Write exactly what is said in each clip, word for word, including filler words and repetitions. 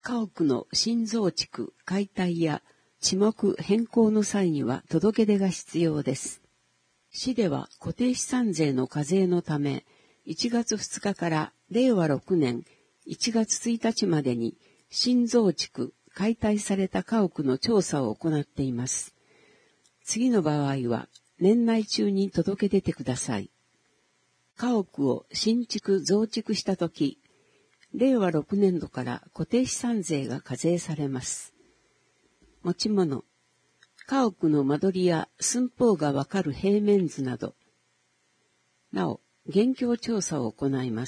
家屋の新増築、解体や地目変更の際には届け出が必要です。市では固定資産税の課税のため、いちがつふつかかられいわろくねんいちがつついたちまでに新増築、解体された家屋の調査を行っています。次の場合は年内中に届け出てください。家屋を新築増築したとき、れいわろくねんどから固定資産税が課税されます。持ち物、家屋の間取りや寸法がわかる平面図など、なお、現況調査を行います。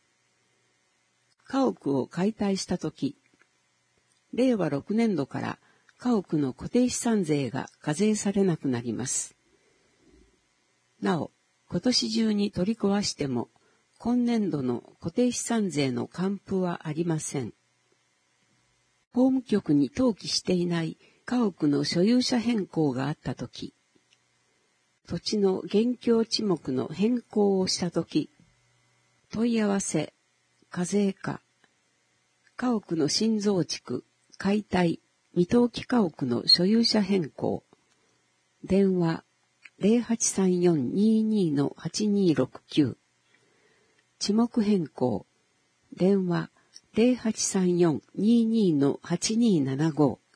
家屋を解体したとき、れいわろくねんどから家屋の固定資産税が課税されなくなります。なお、今年中に取り壊しても、今年度の固定資産税の還付はありません。法務局に登記していない家屋の所有者変更があったとき、土地の現況地目の変更をしたとき、問い合わせ、課税課、家屋の新増築、解体、未登記家屋の所有者変更、電話 ゼロはちさんよんにーにーのはちにーろくきゅう、地目変更、電話 ゼロはちさんよんにーにーのはちにーななご、